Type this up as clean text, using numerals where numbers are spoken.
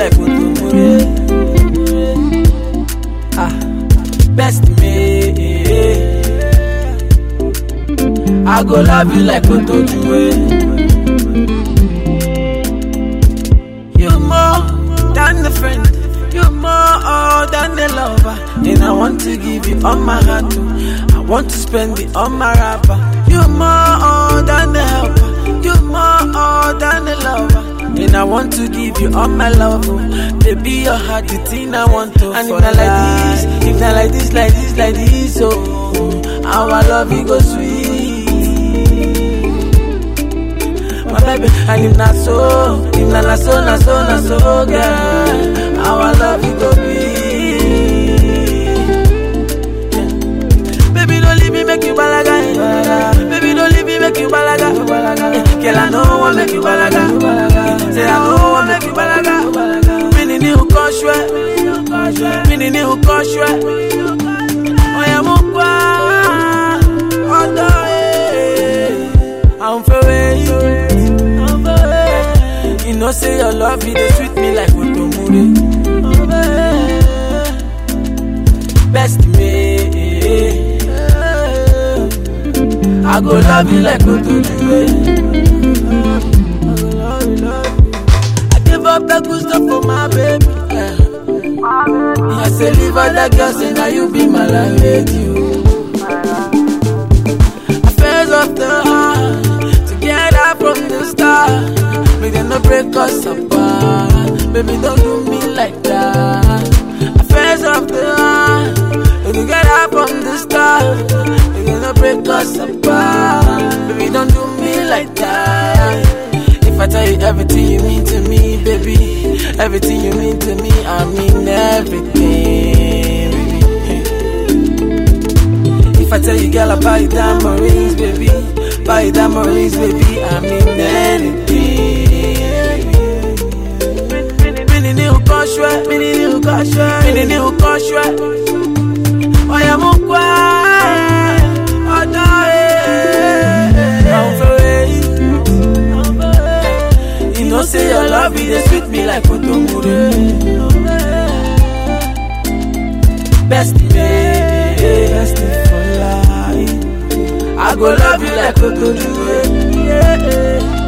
like Otomure. Best me. I go love you like Otojue. You more than the friend, you more than the lover. And I want to give you all my heart too. I want to spend it on my rapper. You more than the helper, you more than the lover. And I want to give you all my love. Baby, your heart, the thing I want to. And if not like this, if not like this, like this, like this, oh, our love it go sweet, my baby. And if not so, if not so, not so, not so, girl, our love it go be. Baby, don't leave me, make you balaga. Baby, don't leave me, make you balaga. Girl, I know I make you balaga. Say I know I make you balaga. Mini ni ukoshwe, mini ni ukoshwe. Oya mukwa, odo I'm for you know say your love it sweet me like Otomure. Best me. I go love you like Otojue. I give up the good stuff for my baby. I say leave all the girls and now you be my lady. Affairs of the heart, together from the start. Make them no break us apart. Baby, don't do me like that. Affairs of the heart, together from the start. Break us apart. Baby, don't do me like that. If I tell you everything you mean to me, baby, everything you mean to me, I mean everything, baby. If I tell you, girl, I buy you diamond rings, baby, buy you diamond rings, baby, I mean anything. Mini ni ukoshwe, mini ni ukoshwe, mini ni ukoshwe. Oya mukwa. You know say your love it sweet me like Otomure. Best baby, best for life. I go love you like Otojue.